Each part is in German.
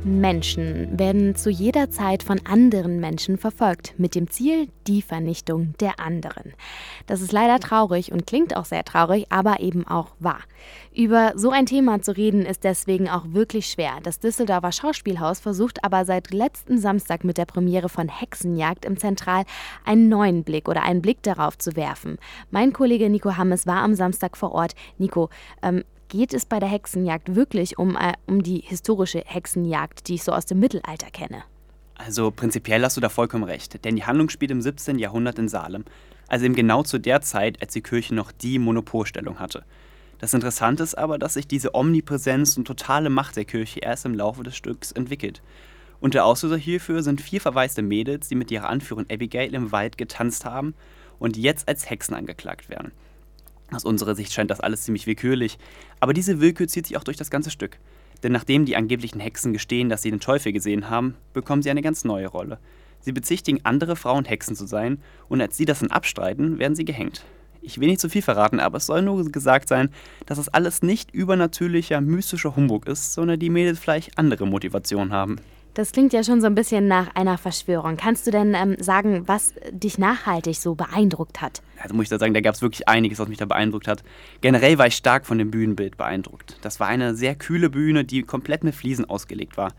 Menschen werden zu jeder Zeit von anderen Menschen verfolgt, mit dem Ziel, die Vernichtung der anderen. Das ist leider traurig und klingt auch sehr traurig, aber eben auch wahr. Über so ein Thema zu reden, ist deswegen auch wirklich schwer. Das Düsseldorfer Schauspielhaus versucht aber seit letzten Samstag mit der Premiere von Hexenjagd im Zentral einen neuen Blick oder einen Blick darauf zu werfen. Mein Kollege Nico Hammes war am Samstag vor Ort. Nico, geht es bei der Hexenjagd wirklich um die historische Hexenjagd, die ich so aus dem Mittelalter kenne? Also prinzipiell hast du da vollkommen recht, denn die Handlung spielt im 17. Jahrhundert in Salem. Also eben genau zu der Zeit, als die Kirche noch die Monopolstellung hatte. Das Interessante ist aber, dass sich diese Omnipräsenz und totale Macht der Kirche erst im Laufe des Stücks entwickelt. Und der Auslöser hierfür sind 4 verwaiste Mädels, die mit ihrer Anführerin Abigail im Wald getanzt haben und jetzt als Hexen angeklagt werden. Aus unserer Sicht scheint das alles ziemlich willkürlich, aber diese Willkür zieht sich auch durch das ganze Stück. Denn nachdem die angeblichen Hexen gestehen, dass sie den Teufel gesehen haben, bekommen sie eine ganz neue Rolle. Sie bezichtigen andere Frauen, Hexen zu sein, und als sie das dann abstreiten, werden sie gehängt. Ich will nicht zu viel verraten, aber es soll nur gesagt sein, dass das alles nicht übernatürlicher, mystischer Humbug ist, sondern die Mädels vielleicht andere Motivationen haben. Das klingt ja schon so ein bisschen nach einer Verschwörung. Kannst du denn sagen, was dich nachhaltig so beeindruckt hat? Also muss ich da sagen, da gab es wirklich einiges, was mich da beeindruckt hat. Generell war ich stark von dem Bühnenbild beeindruckt. Das war eine sehr kühle Bühne, die komplett mit Fliesen ausgelegt war.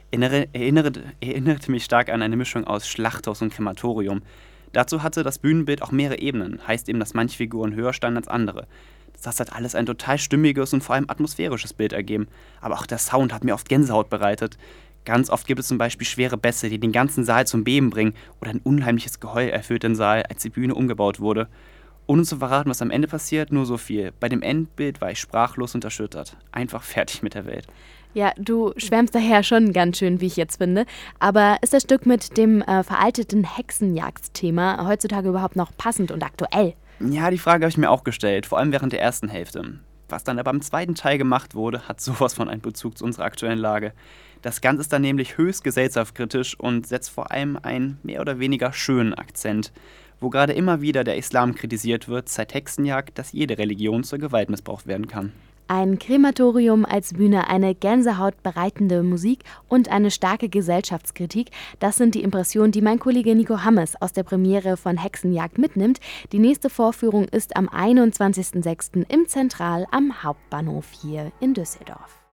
Erinnerte mich stark an eine Mischung aus Schlachthaus und Krematorium. Dazu hatte das Bühnenbild auch mehrere Ebenen, heißt eben, dass manche Figuren höher standen als andere. Das hat alles ein total stimmiges und vor allem atmosphärisches Bild ergeben. Aber auch der Sound hat mir oft Gänsehaut bereitet. Ganz oft gibt es zum Beispiel schwere Bässe, die den ganzen Saal zum Beben bringen, oder ein unheimliches Geheul erfüllt den Saal, als die Bühne umgebaut wurde. Ohne zu verraten, was am Ende passiert, nur so viel. Bei dem Endbild war ich sprachlos und erschüttert. Einfach fertig mit der Welt. Ja, du schwärmst daher schon ganz schön, wie ich jetzt finde. Aber ist das Stück mit dem veralteten Hexenjagdthema heutzutage überhaupt noch passend und aktuell? Ja, die Frage habe ich mir auch gestellt, vor allem während der ersten Hälfte. Was dann aber im zweiten Teil gemacht wurde, hat sowas von einem Bezug zu unserer aktuellen Lage. Das Ganze ist dann nämlich höchst gesellschaftskritisch und setzt vor allem einen mehr oder weniger schönen Akzent. Wo gerade immer wieder der Islam kritisiert wird, zeigt Hexenjagd, dass jede Religion zur Gewalt missbraucht werden kann. Ein Krematorium als Bühne, eine Gänsehaut bereitende Musik und eine starke Gesellschaftskritik, das sind die Impressionen, die mein Kollege Nico Hammes aus der Premiere von Hexenjagd mitnimmt. Die nächste Vorführung ist am 21.06. im Zentral am Hauptbahnhof hier in Düsseldorf.